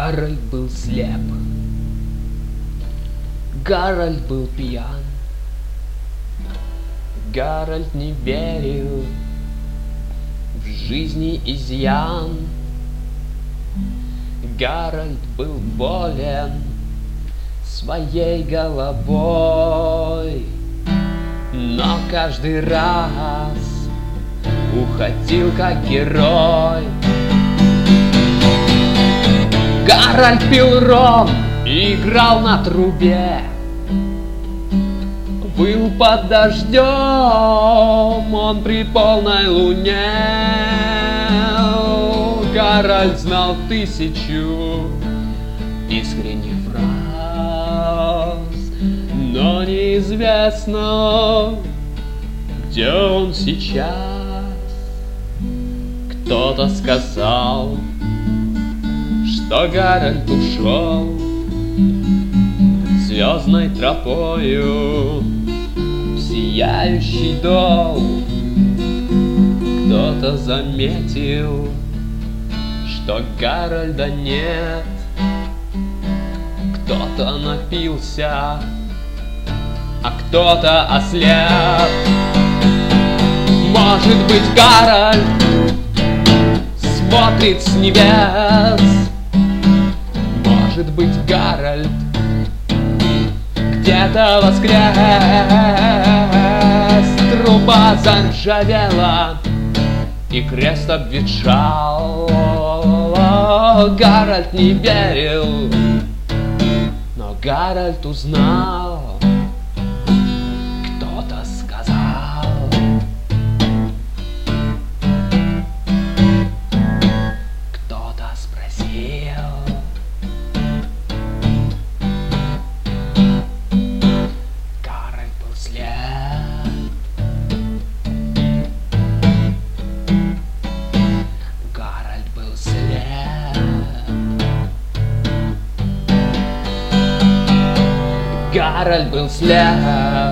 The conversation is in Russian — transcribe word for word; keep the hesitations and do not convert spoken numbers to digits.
Гарольд был слеп, Гарольд был пьян, Гарольд не верил в жизни изъян. Гарольд был болен своей головой, но каждый раз уходил как герой. Гарольд пил ром и играл на трубе, был под дождем он при полной луне. Гарольд знал тысячу искренних фраз, но неизвестно, где он сейчас. Кто-то сказал, что Гарольд ушел звездной тропою в сияющий дол. Кто-то заметил, что Гарольда нет. Кто-то напился, а кто-то ослеп. Может быть, Гарольд смотрит с небес. Может быть, Гарольд где-то воскрес. Труба заржавела и крест обветшал. Гарольд не верил, но Гарольд узнал. Кто-то сказал, кто-то спросил. Гарольд был слеп, Гарольд был слеп, Гарольд был слеп.